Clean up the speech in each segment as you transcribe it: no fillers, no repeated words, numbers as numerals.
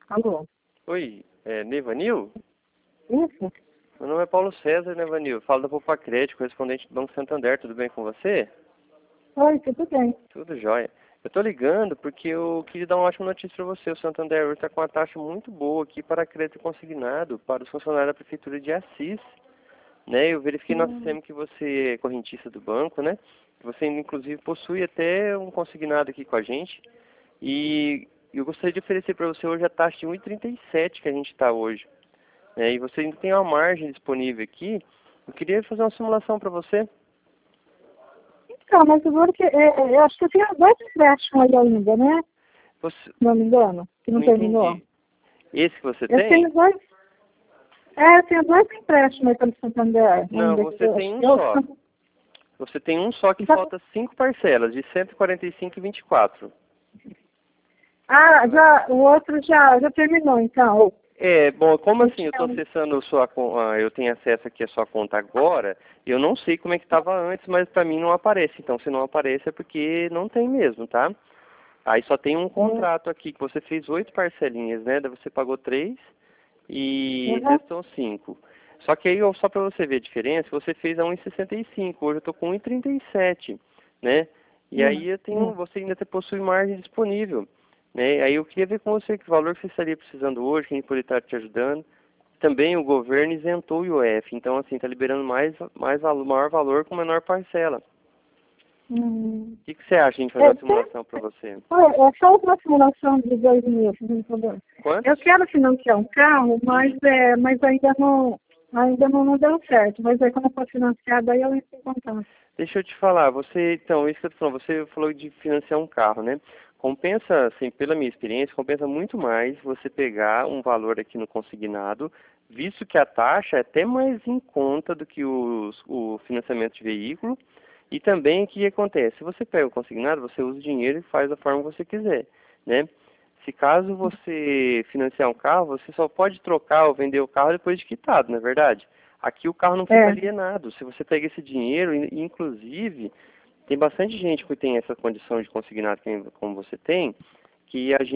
Alô? Oi, Nevanil? Isso? Meu nome é Paulo César, Nevanil. Falo da Poupa Crédito, correspondente do Banco Santander. Tudo bem com você? Oi, tudo bem. Tudo jóia. Eu tô ligando porque eu queria dar uma ótima notícia para você. O Santander hoje está com uma taxa muito boa aqui para crédito consignado para os funcionários da Prefeitura de Assis. Né? Eu verifiquei no sistema que você é correntista do banco, né? Você inclusive possui até um consignado aqui com a gente. E eu gostaria de oferecer para você hoje a taxa de 1,37 que a gente está hoje. E você ainda tem uma margem disponível aqui. Eu queria fazer uma simulação para você. Então, mas agora que eu acho que eu tenho dois empréstimos aí ainda, né? Você... Não me engano, que não terminou. Entendi. Esse que você Eu tem? tenho dois. Eu tenho dois empréstimos aí pelo Santander. Não, ainda, você tem um só. Você tem um só que falta 5 parcelas, de 145,24. O outro já terminou, então. Bom, como assim? Eu estou acessando eu tenho acesso aqui à sua conta agora, eu não sei como é que estava antes, mas para mim não aparece. Então, se não aparece é porque não tem mesmo, tá? Aí só tem um contrato aqui, que você fez 8 parcelinhas, né? Daí você pagou 3 e restam 5. Só que aí, só para você ver a diferença, você fez a 1,65, hoje eu estou com 1,37, né? E aí você ainda possui margem disponível. Né? Aí eu queria ver com você que valor que você estaria precisando hoje, quem poderia estar te ajudando. Também o governo isentou o IOF, então assim, está liberando maior valor com menor parcela. O que você acha de a gente fazer uma simulação para você? É só uma simulação de 2 meses, por favor. Quanto? Eu quero financiar um carro, mas ainda não deu certo. Mas aí, quando eu for financiar, daí eu entro em contato. Deixa eu te falar, então, isso que eu tô falando, você falou de financiar um carro, né? Compensa, assim, pela minha experiência, compensa muito mais você pegar um valor aqui no consignado, visto que a taxa é até mais em conta do que o financiamento de veículo, e também o que acontece? Se você pega o consignado, você usa o dinheiro e faz da forma que você quiser, né? Se caso você financiar um carro, você só pode trocar ou vender o carro depois de quitado, não é verdade? Aqui o carro não fica alienado. Se você pega esse dinheiro, inclusive, tem bastante gente que tem essa condição de consignado como você tem, que a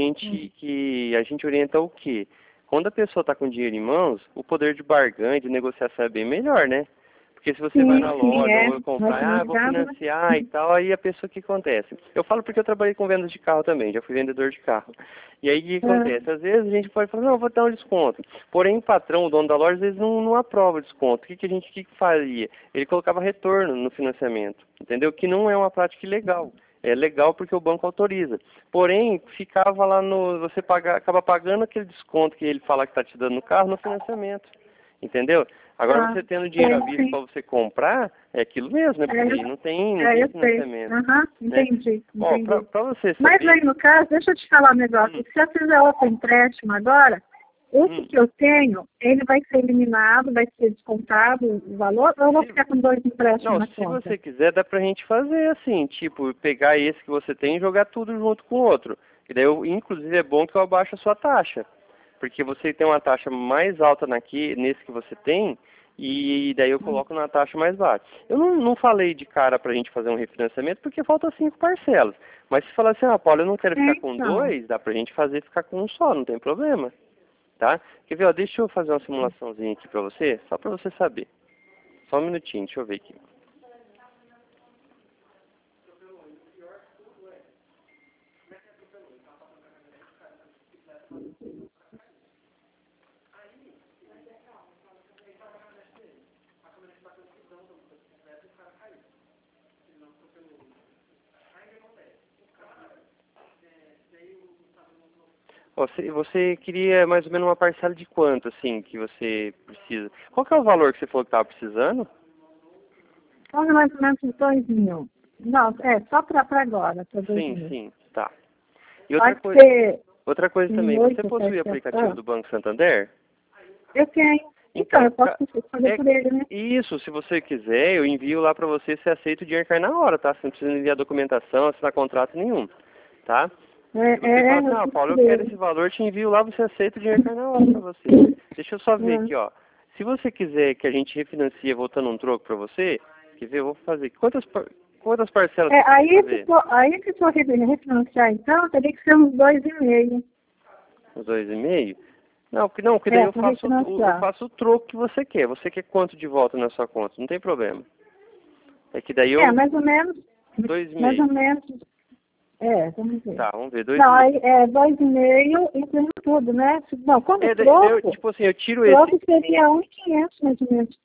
gente orienta o quê? Quando a pessoa está com dinheiro em mãos, o poder de barganha, de negociação é bem melhor, né? Porque se você vai na loja ou comprar, vou financiar e tal, aí a pessoa, o que acontece? Eu falo porque eu trabalhei com vendas de carro também, já fui vendedor de carro. E aí o que acontece? Às vezes a gente pode falar, não, vou dar um desconto. Porém, o patrão, o dono da loja, às vezes não aprova o desconto. O que a gente faria? Ele colocava retorno no financiamento, entendeu? Que não é uma prática ilegal. É legal porque o banco autoriza. Porém, ficava lá você acaba pagando aquele desconto que ele fala que está te dando no carro no financiamento. Entendeu? Agora você tendo dinheiro à vista para você comprar, é aquilo mesmo, né? Porque aí não tem financiamento. Entendi. Bom, para você saber... Mas aí no caso, deixa eu te falar um negócio. Se eu fizer outro empréstimo agora, esse que eu tenho, ele vai ser eliminado, vai ser descontado o valor, ou eu vou ficar com 2 empréstimos na conta? Não, se você quiser, dá pra gente fazer assim, tipo, pegar esse que você tem e jogar tudo junto com o outro. E daí, inclusive, é bom que eu abaixo a sua taxa. Porque você tem uma taxa mais alta nesse que você tem, e daí eu coloco na taxa mais baixa. Eu não falei de cara pra gente fazer um refinanciamento, porque falta 5 parcelas. Mas se falar assim, Paulo, eu não quero ficar com 2, dá pra gente ficar com um só, não tem problema. Tá? Quer ver, deixa eu fazer uma simulaçãozinha aqui pra você, só pra você saber. Só um minutinho, deixa eu ver aqui. Você queria mais ou menos uma parcela de quanto, assim, que você precisa? Qual que é o valor que você falou que estava precisando? Mais ou menos 2 mil. Não, só para agora. Sim, tá. E outra coisa também, você possui o aplicativo do Banco Santander? Eu tenho. Então eu posso fazer por ele, né? Isso, se você quiser, eu envio lá para você, se aceita o dinheiro cai na hora, tá? Você não precisa enviar documentação, assinar contrato nenhum, tá? Se você fala assim, Paulo, eu quero esse valor, te envio lá, você aceita o dinheiro cai na hora para você. Deixa eu só ver aqui, ó. Se você quiser que a gente refinancie voltando um troco para você, quer ver, eu vou fazer. Quantas parcelas você aí que for refinanciar, então, teria que ser uns 2,5. Uns Os 2,5? Não, porque daí eu faço o troco que você quer. Você quer quanto de volta na sua conta? Não tem problema. É que daí eu... mais ou menos. 2,5. Mais ou menos. Vamos ver. Tá, vamos ver. 2,5. Não, aí 2,5 incluindo tudo, né? Não, como troco, tipo assim, eu tiro troco esse... seria 1,500 mais ou menos.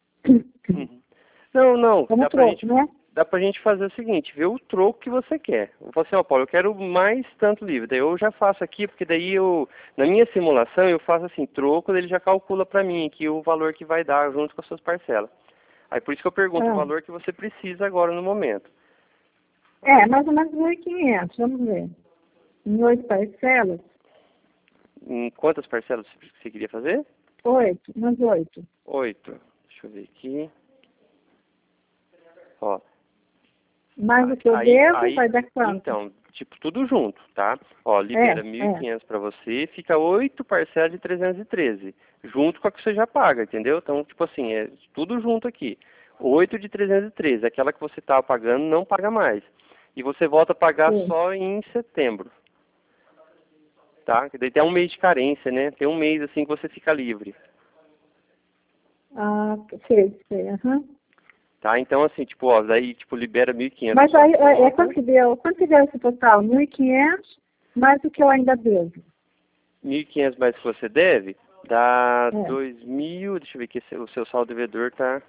Não. Como troco, né? Dá pra gente fazer o seguinte, ver o troco que você quer. Eu falo assim, ó, Paulo, eu quero mais tanto livre. Daí eu já faço aqui, porque daí na minha simulação, eu faço assim, troco, ele já calcula pra mim aqui o valor que vai dar junto com as suas parcelas. Aí por isso que eu pergunto o valor que você precisa agora no momento. Mais ou menos 1.500, vamos ver. Em 8 parcelas? Em quantas parcelas você queria fazer? 8, umas 8. 8. Deixa eu ver aqui. Ó. Mais o que eu devo, vai dar quanto? Então, tipo, tudo junto, tá? Ó, libera 1.500 para você, fica 8 parcelas de 313, junto com a que você já paga, entendeu? Então, tipo assim, é tudo junto aqui. 8 de 313, aquela que você estava pagando, não paga mais. E você volta a pagar só em setembro. Tá? Daí tem um mês de carência, né? Tem um mês assim que você fica livre. Sei. Tá? Então, assim, tipo, ó, daí, tipo, libera 1.500. Mas aí, quanto que deu esse total? 1.500 mais o que eu ainda devo. 1.500 mais que você deve, dá 2.000, deixa eu ver aqui, o seu saldo devedor tá...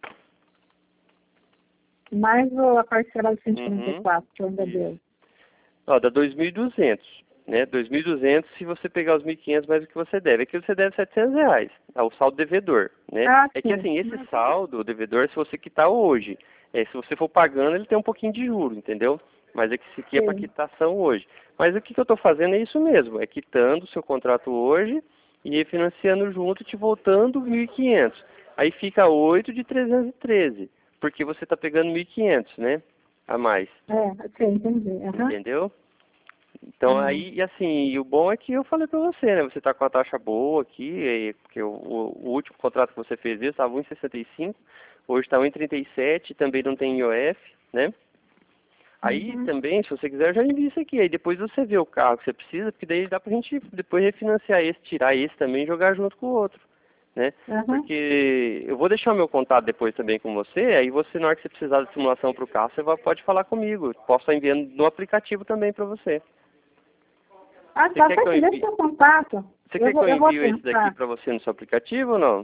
Mais a parcela de 144 que eu ainda devo. Ó, dá 2.200, né? 2.200 se você pegar os 1.500 mais o que você deve. Aqui você deve R$700, o saldo devedor, né? É que assim, esse saldo devedor, se você quitar hoje, se você for pagando, ele tem um pouquinho de juro, entendeu? Mas é que isso aqui é para quitação hoje. Mas o que eu estou fazendo é isso mesmo, é quitando o seu contrato hoje e refinanciando junto, te voltando 1.500. Aí fica 8 de 313, porque você está pegando 1.500, né? A mais. Entendi. Entendeu? Então aí, e assim, e o bom é que eu falei pra você, né? Você tá com a taxa boa aqui, porque o último contrato que você fez estava 1,65, hoje está 1,37, também não tem IOF, né? Aí também, se você quiser, eu já envio isso aqui. Aí depois você vê o carro que você precisa, porque daí dá pra gente depois refinanciar esse, tirar esse também e jogar junto com o outro, né? Porque eu vou deixar o meu contato depois também com você, aí você, na hora que você precisar de simulação pro carro, você pode falar comigo. Posso estar enviando no aplicativo também pra você. Tá, deixa seu contato. Você quer que eu envie esse daqui pra você no seu aplicativo ou não?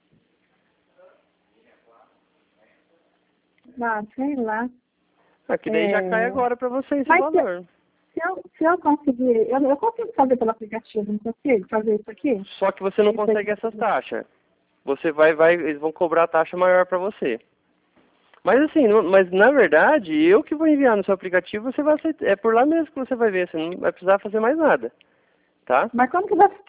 Sei lá. Que daí já cai agora pra você esse valor. Se eu conseguir, eu consigo fazer pelo aplicativo, não consigo fazer isso aqui? Só que você não consegue essas taxas. Você eles vão cobrar a taxa maior pra você. Mas assim, mas na verdade, eu que vou enviar no seu aplicativo, você vai aceitar, é por lá mesmo que você vai ver, você não vai precisar fazer mais nada. Tá? Mas como que você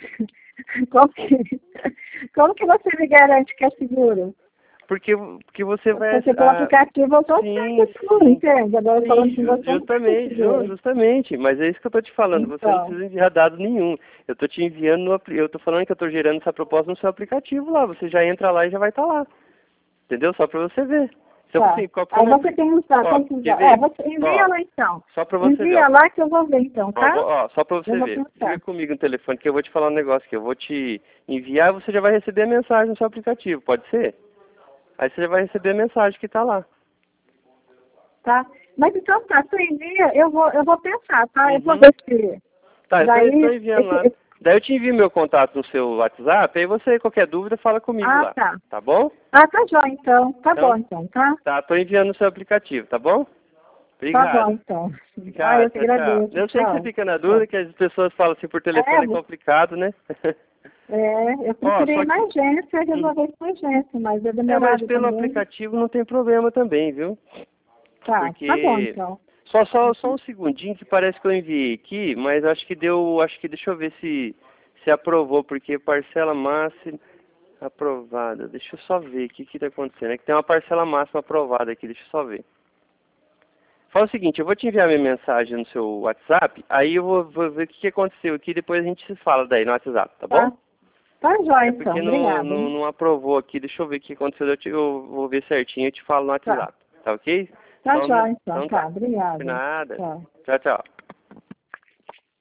como que você me garante que é seguro? Porque você vai... Porque pelo aplicativo eu estou seguro, entende? Agora falando com você... Justamente. Mas é isso que eu estou te falando. Você não precisa enviar dado nenhum. Eu estou te enviando, eu estou falando que eu estou gerando essa proposta no seu aplicativo lá. Você já entra lá e já vai estar lá. Entendeu? Só para você ver. Aí você tem os dados. Você envia lá então. Só para você envia lá que eu vou ver então, tá? Só para você ver. Fica comigo no telefone que eu vou te falar um negócio que eu vou te enviar e você já vai receber a mensagem no seu aplicativo. Pode ser? Aí você já vai receber a mensagem que está lá. Tá. Mas então tá, você envia, eu vou pensar, tá? Eu vou ver se... Tá, eu estou enviando lá. Daí eu te envio meu contato no seu WhatsApp, aí você, qualquer dúvida, fala comigo lá. Tá bom? Tá jóia então. Tá bom então, tá? Tá, tô enviando no seu aplicativo, tá bom? Obrigado. Tá bom então. Eu te agradeço. Eu sei que você fica na dúvida, que as pessoas falam assim por telefone, é complicado, né? Eu procurei na agência e resolvi com a agência, mas é demorado. Mas pelo aplicativo não tem problema também, viu? Tá, porque... tá bom então. Só um segundinho que parece que eu enviei aqui, mas acho que deixa eu ver se aprovou, porque parcela máxima aprovada. Deixa eu só ver aqui o que está acontecendo. É que tem uma parcela máxima aprovada aqui, deixa eu só ver. Fala o seguinte, eu vou te enviar minha mensagem no seu WhatsApp, aí eu vou ver o que aconteceu aqui, depois a gente se fala daí no WhatsApp, tá bom? Tá jóia então, porque obrigada. não aprovou aqui, deixa eu ver o que aconteceu, eu vou ver certinho e te falo no WhatsApp, tá ok? Tá jóia então, tá, obrigada. Nada. Tchau. Tchau.